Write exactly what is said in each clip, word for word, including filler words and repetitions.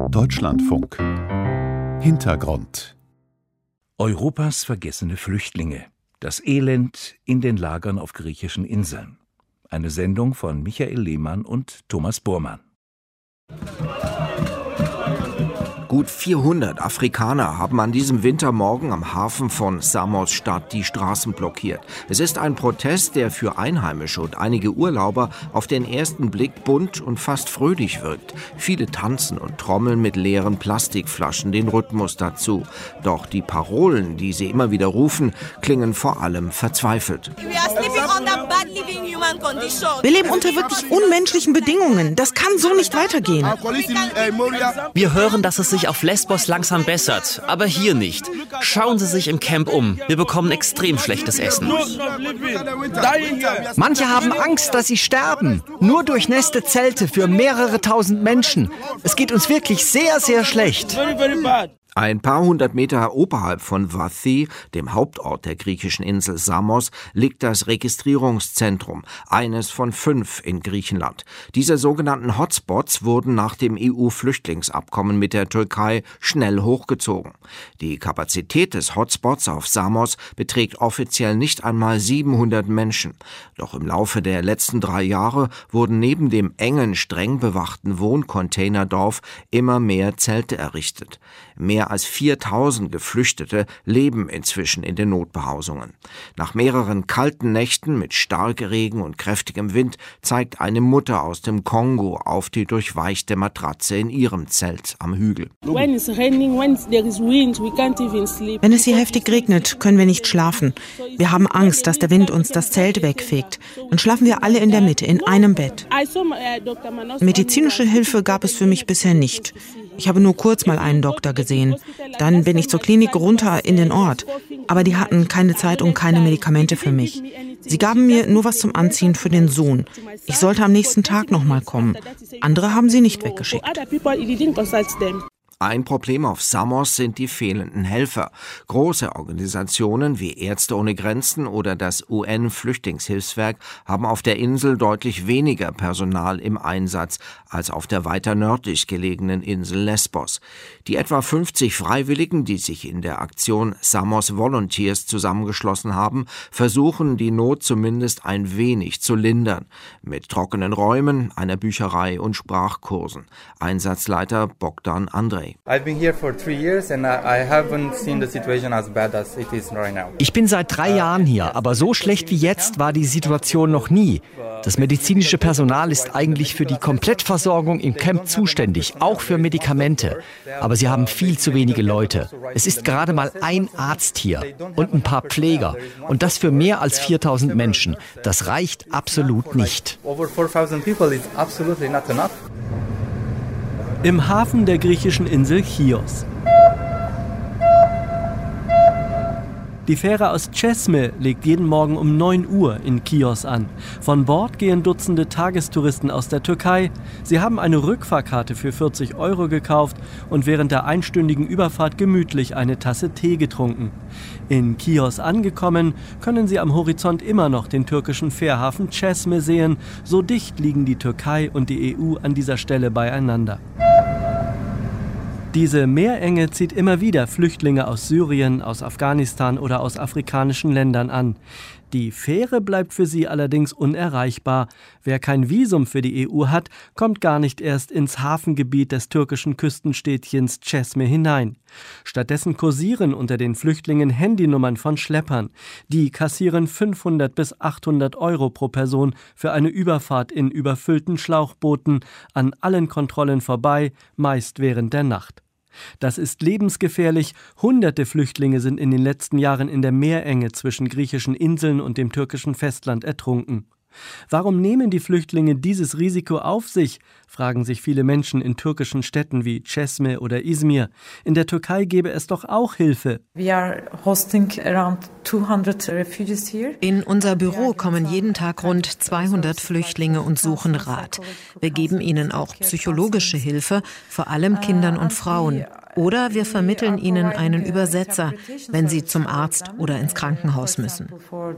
Deutschlandfunk. Hintergrund. Europas vergessene Flüchtlinge. Das Elend in den Lagern auf griechischen Inseln. Eine Sendung von Michael Lehmann und Thomas Bormann. Gut vierhundert Afrikaner haben an diesem Wintermorgen am Hafen von Samos-Stadt die Straßen blockiert. Es ist ein Protest, der für Einheimische und einige Urlauber auf den ersten Blick bunt und fast fröhlich wirkt. Viele tanzen und trommeln mit leeren Plastikflaschen den Rhythmus dazu. Doch die Parolen, die sie immer wieder rufen, klingen vor allem verzweifelt. Wir leben unter wirklich unmenschlichen Bedingungen. Das kann so nicht weitergehen. Wir hören, dass es sich auf Lesbos langsam bessert, aber hier nicht. Schauen Sie sich im Camp um. Wir bekommen extrem schlechtes Essen. Manche haben Angst, dass sie sterben. Nur durchnässte Zelte für mehrere tausend Menschen. Es geht uns wirklich sehr, sehr schlecht. Ein paar hundert Meter oberhalb von Vathi, dem Hauptort der griechischen Insel Samos, liegt das Registrierungszentrum, eines von fünf in Griechenland. Diese sogenannten Hotspots wurden nach dem E U-Flüchtlingsabkommen mit der Türkei schnell hochgezogen. Die Kapazität des Hotspots auf Samos beträgt offiziell nicht einmal siebenhundert Menschen. Doch im Laufe der letzten drei Jahre wurden neben dem engen, streng bewachten Wohncontainerdorf immer mehr Zelte errichtet. Mehr als viertausend Geflüchtete leben inzwischen in den Notbehausungen. Nach mehreren kalten Nächten mit Starkregen und kräftigem Wind zeigt eine Mutter aus dem Kongo auf die durchweichte Matratze in ihrem Zelt am Hügel. Wenn es hier heftig regnet, können wir nicht schlafen. Wir haben Angst, dass der Wind uns das Zelt wegfegt. Dann schlafen wir alle in der Mitte, in einem Bett. Medizinische Hilfe gab es für mich bisher nicht. Ich habe nur kurz mal einen Doktor gesehen. Dann bin ich zur Klinik runter in den Ort. Aber die hatten keine Zeit und keine Medikamente für mich. Sie gaben mir nur was zum Anziehen für den Sohn. Ich sollte am nächsten Tag noch mal kommen. Andere haben sie nicht weggeschickt. Ein Problem auf Samos sind die fehlenden Helfer. Große Organisationen wie Ärzte ohne Grenzen oder das U N-Flüchtlingshilfswerk haben auf der Insel deutlich weniger Personal im Einsatz als auf der weiter nördlich gelegenen Insel Lesbos. Die etwa fünfzig Freiwilligen, die sich in der Aktion Samos Volunteers zusammengeschlossen haben, versuchen, die Not zumindest ein wenig zu lindern. Mit trockenen Räumen, einer Bücherei und Sprachkursen. Einsatzleiter Bogdan Andrej. Ich bin seit drei Jahren hier, aber so schlecht wie jetzt war die Situation noch nie. Das medizinische Personal ist eigentlich für die Komplettversorgung im Camp zuständig, auch für Medikamente. Aber sie haben viel zu wenige Leute. Es ist gerade mal ein Arzt hier und ein paar Pfleger. Und das für mehr als viertausend Menschen. Das reicht absolut nicht. Im Hafen der griechischen Insel Chios. Die Fähre aus Çeşme legt jeden Morgen um neun Uhr in Chios an. Von Bord gehen Dutzende Tagestouristen aus der Türkei. Sie haben eine Rückfahrkarte für vierzig Euro gekauft und während der einstündigen Überfahrt gemütlich eine Tasse Tee getrunken. In Chios angekommen, können sie am Horizont immer noch den türkischen Fährhafen Çeşme sehen. So dicht liegen die Türkei und die E U an dieser Stelle beieinander. Diese Meerenge zieht immer wieder Flüchtlinge aus Syrien, aus Afghanistan oder aus afrikanischen Ländern an. Die Fähre bleibt für sie allerdings unerreichbar. Wer kein Visum für die E U hat, kommt gar nicht erst ins Hafengebiet des türkischen Küstenstädtchens Çeşme hinein. Stattdessen kursieren unter den Flüchtlingen Handynummern von Schleppern. Die kassieren fünfhundert bis achthundert Euro pro Person für eine Überfahrt in überfüllten Schlauchbooten, an allen Kontrollen vorbei, meist während der Nacht. Das ist lebensgefährlich. Hunderte Flüchtlinge sind in den letzten Jahren in der Meerenge zwischen griechischen Inseln und dem türkischen Festland ertrunken. Warum nehmen die Flüchtlinge dieses Risiko auf sich, fragen sich viele Menschen in türkischen Städten wie Çeşme oder Izmir. In der Türkei gäbe es doch auch Hilfe. In unser Büro kommen jeden Tag rund zweihundert Flüchtlinge und suchen Rat. Wir geben ihnen auch psychologische Hilfe, vor allem Kindern und Frauen. Oder wir vermitteln ihnen einen Übersetzer, wenn sie zum Arzt oder ins Krankenhaus müssen.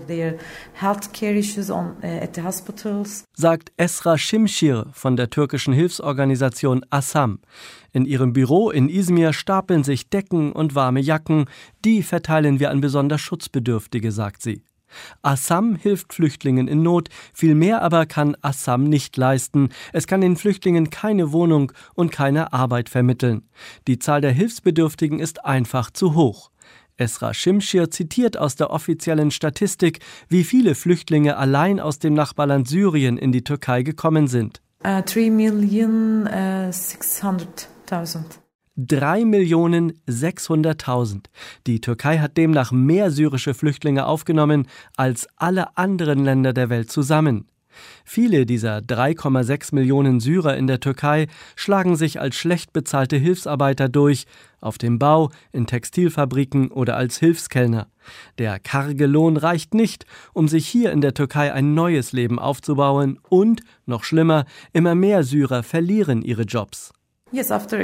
Sagt Esra Şimşir von der türkischen Hilfsorganisation Asam. In ihrem Büro in Izmir stapeln sich Decken und warme Jacken. Die verteilen wir an besonders Schutzbedürftige, sagt sie. Asam hilft Flüchtlingen in Not, viel mehr aber kann Asam nicht leisten. Es kann den Flüchtlingen keine Wohnung und keine Arbeit vermitteln. Die Zahl der Hilfsbedürftigen ist einfach zu hoch. Esra Şimşir zitiert aus der offiziellen Statistik, wie viele Flüchtlinge allein aus dem Nachbarland Syrien in die Türkei gekommen sind. Uh, drei Millionen sechshunderttausend. drei Millionen sechshunderttausend. Die Türkei hat demnach mehr syrische Flüchtlinge aufgenommen als alle anderen Länder der Welt zusammen. Viele dieser drei Komma sechs Millionen Syrer in der Türkei schlagen sich als schlecht bezahlte Hilfsarbeiter durch, auf dem Bau, in Textilfabriken oder als Hilfskellner. Der karge Lohn reicht nicht, um sich hier in der Türkei ein neues Leben aufzubauen und, noch schlimmer, immer mehr Syrer verlieren ihre Jobs. Ja, es ist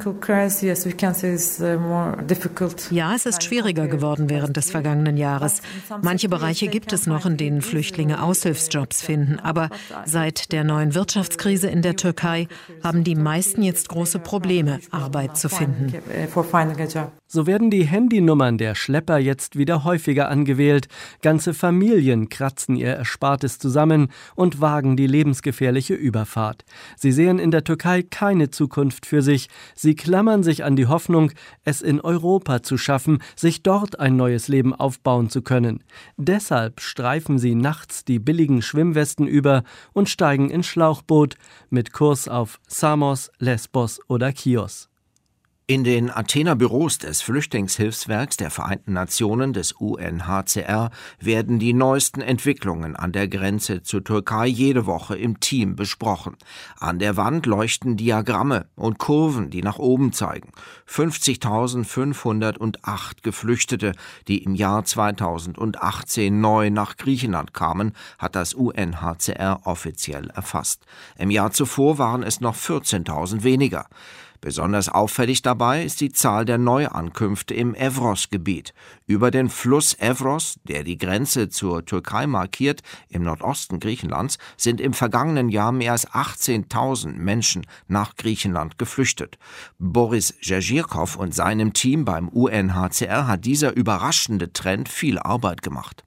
schwieriger geworden während des vergangenen Jahres. Manche Bereiche gibt es noch, in denen Flüchtlinge Aushilfsjobs finden. Aber seit der neuen Wirtschaftskrise in der Türkei haben die meisten jetzt große Probleme, Arbeit zu finden. So werden die Handynummern der Schlepper jetzt wieder häufiger angewählt. Ganze Familien kratzen ihr Erspartes zusammen und wagen die lebensgefährliche Überfahrt. Sie sehen in der Türkei keine Zukunft für sich. Sie klammern sich an die Hoffnung, es in Europa zu schaffen, sich dort ein neues Leben aufbauen zu können. Deshalb streifen sie nachts die billigen Schwimmwesten über und steigen ins Schlauchboot mit Kurs auf Samos, Lesbos oder Chios. In den Athener Büros des Flüchtlingshilfswerks der Vereinten Nationen des U N H C R werden die neuesten Entwicklungen an der Grenze zur Türkei jede Woche im Team besprochen. An der Wand leuchten Diagramme und Kurven, die nach oben zeigen. fünfzigtausendfünfhundertacht Geflüchtete, die im Jahr zweitausendachtzehn neu nach Griechenland kamen, hat das U N H C R offiziell erfasst. Im Jahr zuvor waren es noch vierzehntausend weniger. Besonders auffällig dabei ist die Zahl der Neuankünfte im Evros-Gebiet. Über den Fluss Evros, der die Grenze zur Türkei markiert, im Nordosten Griechenlands, sind im vergangenen Jahr mehr als achtzehntausend Menschen nach Griechenland geflüchtet. Boris Jezhirkov und seinem Team beim U N H C R hat dieser überraschende Trend viel Arbeit gemacht.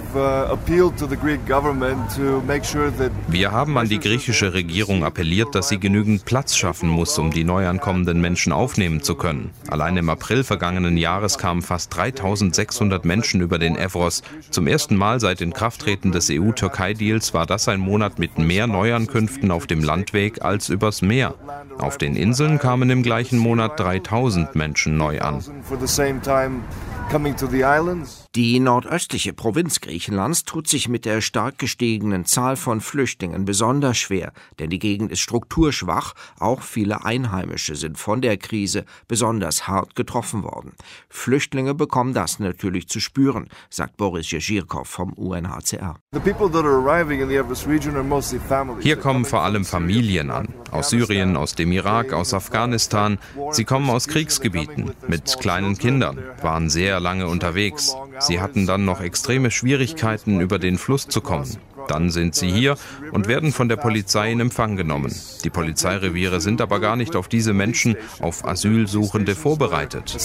Wir haben an die griechische Regierung appelliert, dass sie genügend Platz schaffen muss, um die neu ankommenden Menschen aufnehmen zu können. Allein im April vergangenen Jahres kamen fast dreitausendsechshundert Menschen über den Evros. Zum ersten Mal seit Inkrafttreten des E U-Türkei-Deals war das ein Monat mit mehr Neuankünften auf dem Landweg als übers Meer. Auf den Inseln kamen im gleichen Monat dreitausend Menschen neu an. Die nordöstliche Provinz Griechenlands tut sich mit der stark gestiegenen Zahl von Flüchtlingen besonders schwer, denn die Gegend ist strukturschwach, auch viele Einheimische sind von der Krise besonders hart getroffen worden. Flüchtlinge bekommen das natürlich zu spüren, sagt Boris Jezhirkov vom U N H C R. Hier kommen vor allem Familien an, aus Syrien, aus dem Irak, aus Afghanistan. Sie kommen aus Kriegsgebieten mit kleinen Kindern, waren sehr lange unterwegs. Sie hatten dann noch extreme Schwierigkeiten, über den Fluss zu kommen. Dann sind sie hier und werden von der Polizei in Empfang genommen. Die Polizeireviere sind aber gar nicht auf diese Menschen, auf Asylsuchende vorbereitet.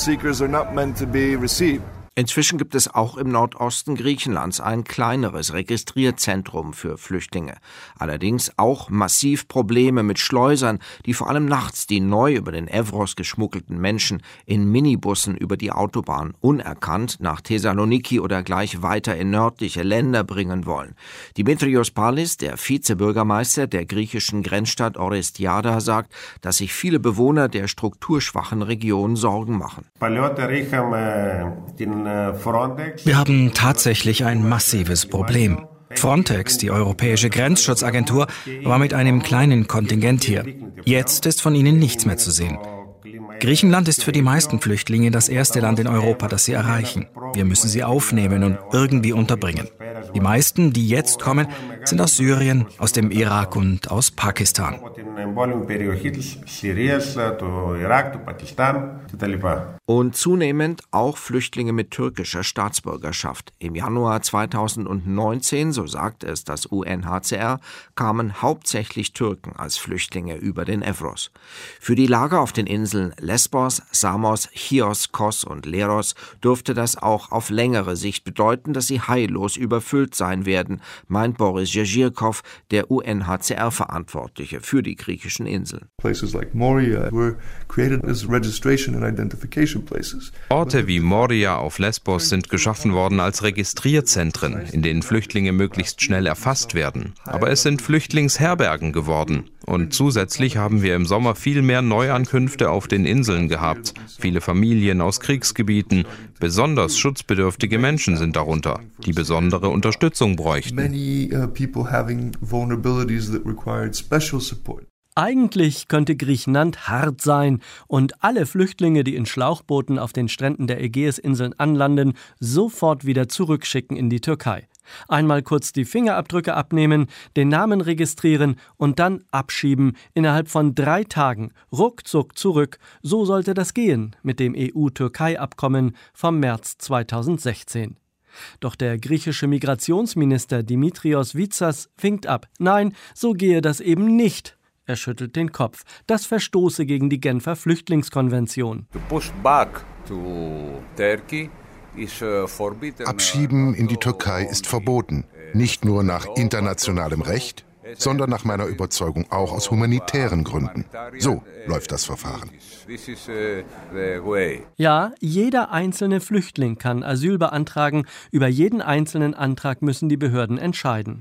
Inzwischen gibt es auch im Nordosten Griechenlands ein kleineres Registrierzentrum für Flüchtlinge. Allerdings auch massiv Probleme mit Schleusern, die vor allem nachts die neu über den Evros geschmuggelten Menschen in Minibussen über die Autobahn unerkannt nach Thessaloniki oder gleich weiter in nördliche Länder bringen wollen. Dimitrios Pallis, der Vizebürgermeister der griechischen Grenzstadt Orestiada, sagt, dass sich viele Bewohner der strukturschwachen Region Sorgen machen. Wir haben tatsächlich ein massives Problem. Frontex, die europäische Grenzschutzagentur, war mit einem kleinen Kontingent hier. Jetzt ist von ihnen nichts mehr zu sehen. Griechenland ist für die meisten Flüchtlinge das erste Land in Europa, das sie erreichen. Wir müssen sie aufnehmen und irgendwie unterbringen. Die meisten, die jetzt kommen, sind aus Syrien, aus dem Irak und aus Pakistan. Und zunehmend auch Flüchtlinge mit türkischer Staatsbürgerschaft. Im Januar zweitausendneunzehn, so sagt es das U N H C R, kamen hauptsächlich Türken als Flüchtlinge über den Evros. Für die Lager auf den Inseln Lesbos, Samos, Chios, Kos und Leros dürfte das auch auf längere Sicht bedeuten, dass sie heillos überfüllt sein werden, meint Boris Jezhirkov, der U N H C R-Verantwortliche für die griechischen Inseln. Orte wie Moria auf Lesbos sind geschaffen worden als Registrierzentren, in denen Flüchtlinge möglichst schnell erfasst werden. Aber es sind Flüchtlingsherbergen geworden. Und zusätzlich haben wir im Sommer viel mehr Neuankünfte auf den Inseln gehabt. Viele Familien aus Kriegsgebieten. Besonders schutzbedürftige Menschen sind darunter, die besondere Unterstützung bräuchten. Eigentlich könnte Griechenland hart sein und alle Flüchtlinge, die in Schlauchbooten auf den Stränden der Ägäisinseln anlanden, sofort wieder zurückschicken in die Türkei. Einmal kurz die Fingerabdrücke abnehmen, den Namen registrieren und dann abschieben innerhalb von drei Tagen, ruckzuck zurück. So sollte das gehen mit dem E U-Türkei-Abkommen vom März zweitausendsechzehn. Doch der griechische Migrationsminister Dimitrios Vitsas winkt ab. Nein, so gehe das eben nicht. Er schüttelt den Kopf. Das verstoße gegen die Genfer Flüchtlingskonvention. Abschieben in die Türkei ist verboten. Nicht nur nach internationalem Recht, sondern nach meiner Überzeugung auch aus humanitären Gründen. So läuft das Verfahren. Ja, jeder einzelne Flüchtling kann Asyl beantragen. Über jeden einzelnen Antrag müssen die Behörden entscheiden.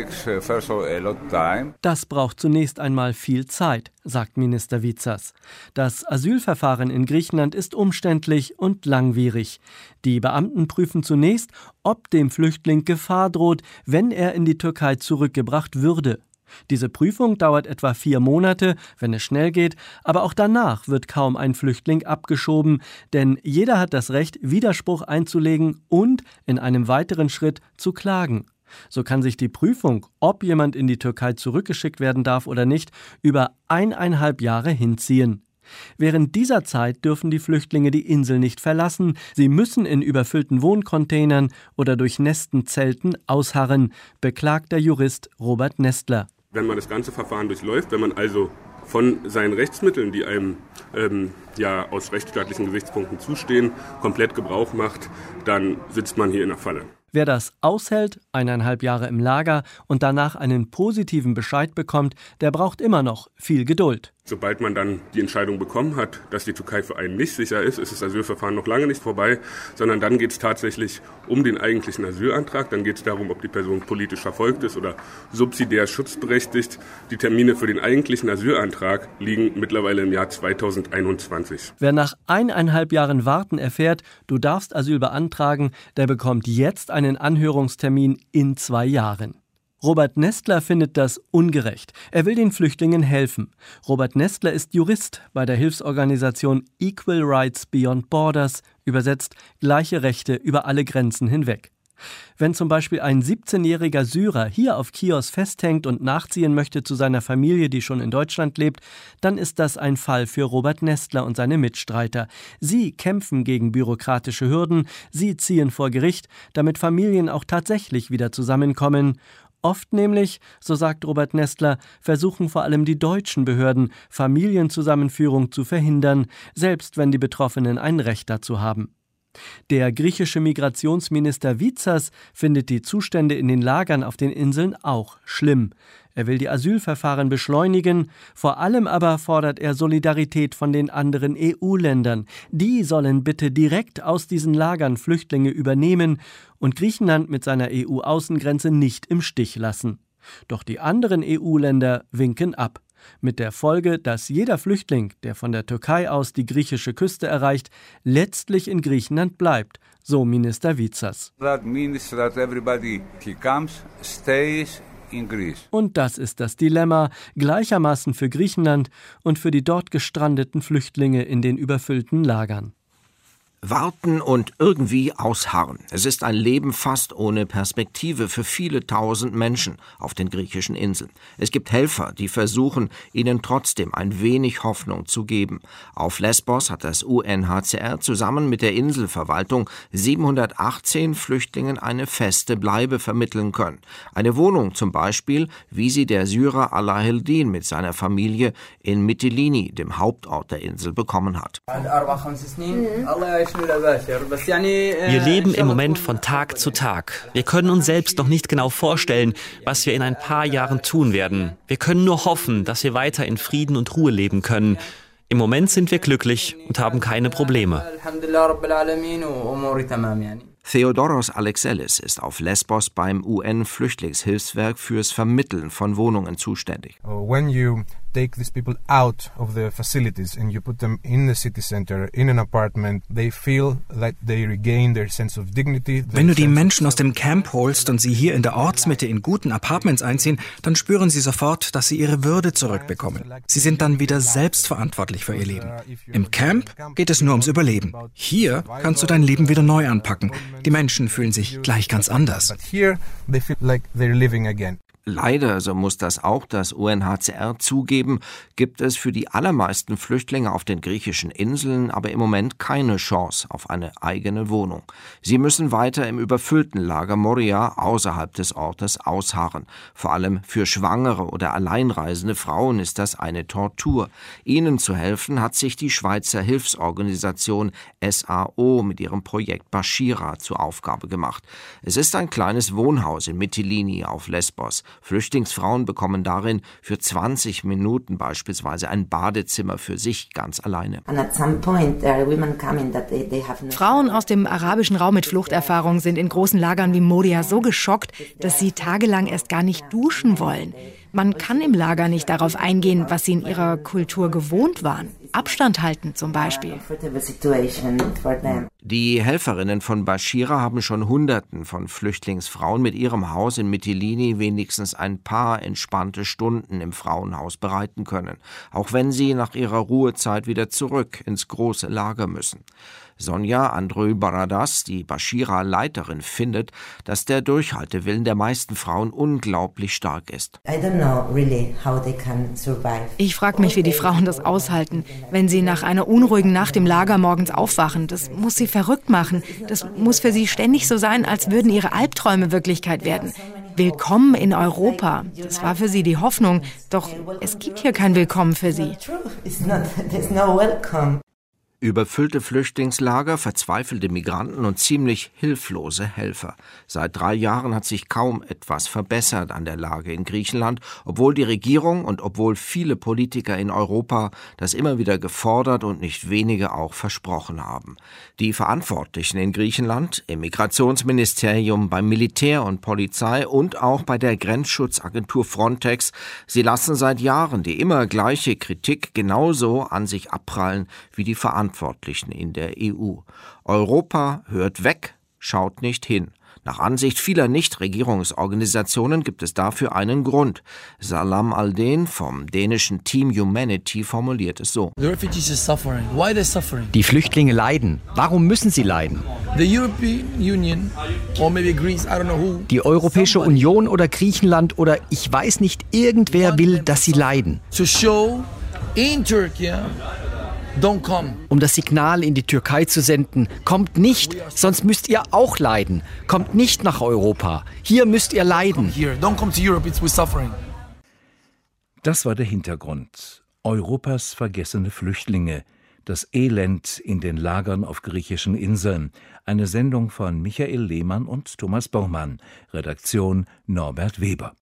Das braucht zunächst einmal viel Zeit, sagt Minister Vitsas. Das Asylverfahren in Griechenland ist umständlich und langwierig. Die Beamten prüfen zunächst, ob dem Flüchtling Gefahr droht, wenn er in die Türkei zurückgebracht würde. Diese Prüfung dauert etwa vier Monate, wenn es schnell geht, aber auch danach wird kaum ein Flüchtling abgeschoben, denn jeder hat das Recht, Widerspruch einzulegen und in einem weiteren Schritt zu klagen. So kann sich die Prüfung, ob jemand in die Türkei zurückgeschickt werden darf oder nicht, über eineinhalb Jahre hinziehen. Während dieser Zeit dürfen die Flüchtlinge die Insel nicht verlassen. Sie müssen in überfüllten Wohncontainern oder durchnässten Zelten ausharren, beklagt der Jurist Robert Nestler. Wenn man das ganze Verfahren durchläuft, wenn man also von seinen Rechtsmitteln, die einem ähm, ja aus rechtsstaatlichen Gesichtspunkten zustehen, komplett Gebrauch macht, dann sitzt man hier in der Falle. Wer das aushält, eineinhalb Jahre im Lager und danach einen positiven Bescheid bekommt, der braucht immer noch viel Geduld. Sobald man dann die Entscheidung bekommen hat, dass die Türkei für einen nicht sicher ist, ist das Asylverfahren noch lange nicht vorbei, sondern dann geht es tatsächlich um den eigentlichen Asylantrag. Dann geht es darum, ob die Person politisch verfolgt ist oder subsidiär schutzberechtigt. Die Termine für den eigentlichen Asylantrag liegen mittlerweile im Jahr zweitausendeinundzwanzig. Wer nach eineinhalb Jahren Warten erfährt, du darfst Asyl beantragen, der bekommt jetzt einen Anhörungstermin in zwei Jahren. Robert Nestler findet das ungerecht. Er will den Flüchtlingen helfen. Robert Nestler ist Jurist bei der Hilfsorganisation Equal Rights Beyond Borders, übersetzt gleiche Rechte über alle Grenzen hinweg. Wenn zum Beispiel ein siebzehnjähriger Syrer hier auf Chios festhängt und nachziehen möchte zu seiner Familie, die schon in Deutschland lebt, dann ist das ein Fall für Robert Nestler und seine Mitstreiter. Sie kämpfen gegen bürokratische Hürden, sie ziehen vor Gericht, damit Familien auch tatsächlich wieder zusammenkommen. Oft nämlich, so sagt Robert Nestler, versuchen vor allem die deutschen Behörden, Familienzusammenführung zu verhindern, selbst wenn die Betroffenen ein Recht dazu haben. Der griechische Migrationsminister Vitsas findet die Zustände in den Lagern auf den Inseln auch schlimm. Er will die Asylverfahren beschleunigen, vor allem aber fordert er Solidarität von den anderen E U-Ländern. Die sollen bitte direkt aus diesen Lagern Flüchtlinge übernehmen und Griechenland mit seiner E U-Außengrenze nicht im Stich lassen. Doch die anderen E U-Länder winken ab. Mit der Folge, dass jeder Flüchtling, der von der Türkei aus die griechische Küste erreicht, letztlich in Griechenland bleibt, so Minister Vitsas. That means that everybody who comes stays in Greece. Und das ist das Dilemma, gleichermaßen für Griechenland und für die dort gestrandeten Flüchtlinge in den überfüllten Lagern. Warten und irgendwie ausharren. Es ist ein Leben fast ohne Perspektive für viele tausend Menschen auf den griechischen Inseln. Es gibt Helfer, die versuchen, ihnen trotzdem ein wenig Hoffnung zu geben. Auf Lesbos hat das U N H C R zusammen mit der Inselverwaltung siebenhundertachtzehn Flüchtlingen eine feste Bleibe vermitteln können. Eine Wohnung zum Beispiel, wie sie der Syrer Alaheldin mit seiner Familie in Mytilini, dem Hauptort der Insel, bekommen hat. Wir leben im Moment von Tag zu Tag. Wir können uns selbst noch nicht genau vorstellen, was wir in ein paar Jahren tun werden. Wir können nur hoffen, dass wir weiter in Frieden und Ruhe leben können. Im Moment sind wir glücklich und haben keine Probleme. Theodoros Alexelis ist auf Lesbos beim U N-Flüchtlingshilfswerk fürs Vermitteln von Wohnungen zuständig. When you take these people out of the facilities and you put them in the city center, in an apartment, they feel that they regain their sense of dignity. Wenn du die Menschen aus dem Camp holst und sie hier in der Ortsmitte in guten Apartments einziehen, dann spüren sie sofort, dass sie ihre Würde zurückbekommen. Sie sind dann wieder selbstverantwortlich für ihr Leben. Im Camp geht es nur ums Überleben. Hier kannst du dein Leben wieder neu anpacken. Die Menschen fühlen sich gleich ganz anders. Leider, so muss das auch das U N H C R zugeben, gibt es für die allermeisten Flüchtlinge auf den griechischen Inseln aber im Moment keine Chance auf eine eigene Wohnung. Sie müssen weiter im überfüllten Lager Moria außerhalb des Ortes ausharren. Vor allem für schwangere oder alleinreisende Frauen ist das eine Tortur. Ihnen zu helfen hat sich die Schweizer Hilfsorganisation S A O mit ihrem Projekt Bashira zur Aufgabe gemacht. Es ist ein kleines Wohnhaus in Mytilini auf Lesbos. Flüchtlingsfrauen bekommen darin für zwanzig Minuten beispielsweise ein Badezimmer für sich ganz alleine. Frauen aus dem arabischen Raum mit Fluchterfahrung sind in großen Lagern wie Moria so geschockt, dass sie tagelang erst gar nicht duschen wollen. Man kann im Lager nicht darauf eingehen, was sie in ihrer Kultur gewohnt waren. Abstand halten zum Beispiel. Die Helferinnen von Bashira haben schon Hunderten von Flüchtlingsfrauen mit ihrem Haus in Mytilini wenigstens ein paar entspannte Stunden im Frauenhaus bereiten können, auch wenn sie nach ihrer Ruhezeit wieder zurück ins große Lager müssen. Sonja Andreu Baradas, die Bashira-Leiterin, findet, dass der Durchhaltewillen der meisten Frauen unglaublich stark ist. Ich frage mich, wie die Frauen das aushalten, wenn sie nach einer unruhigen Nacht im Lager morgens aufwachen. Das muss sie verrückt machen. Das muss für sie ständig so sein, als würden ihre Albträume Wirklichkeit werden. Willkommen in Europa. Das war für sie die Hoffnung. Doch es gibt hier kein Willkommen für sie. Überfüllte Flüchtlingslager, verzweifelte Migranten und ziemlich hilflose Helfer. Seit drei Jahren hat sich kaum etwas verbessert an der Lage in Griechenland, obwohl die Regierung und obwohl viele Politiker in Europa das immer wieder gefordert und nicht wenige auch versprochen haben. Die Verantwortlichen in Griechenland, im Migrationsministerium, beim Militär und Polizei und auch bei der Grenzschutzagentur Frontex, sie lassen seit Jahren die immer gleiche Kritik genauso an sich abprallen wie die Verantwortlichen in der E U. Europa hört weg, schaut nicht hin. Nach Ansicht vieler Nichtregierungsorganisationen gibt es dafür einen Grund. Salam Alden vom dänischen Team Humanity formuliert es so. Die Flüchtlinge leiden. Warum müssen sie leiden? Die Europäische Union oder Griechenland oder ich weiß nicht, irgendwer will, dass sie leiden. Um das Signal in die Türkei zu senden, kommt nicht, sonst müsst ihr auch leiden. Kommt nicht nach Europa. Hier müsst ihr leiden. Das war der Hintergrund. Europas vergessene Flüchtlinge. Das Elend in den Lagern auf griechischen Inseln. Eine Sendung von Michael Lehmann und Thomas Baumann. Redaktion Norbert Weber.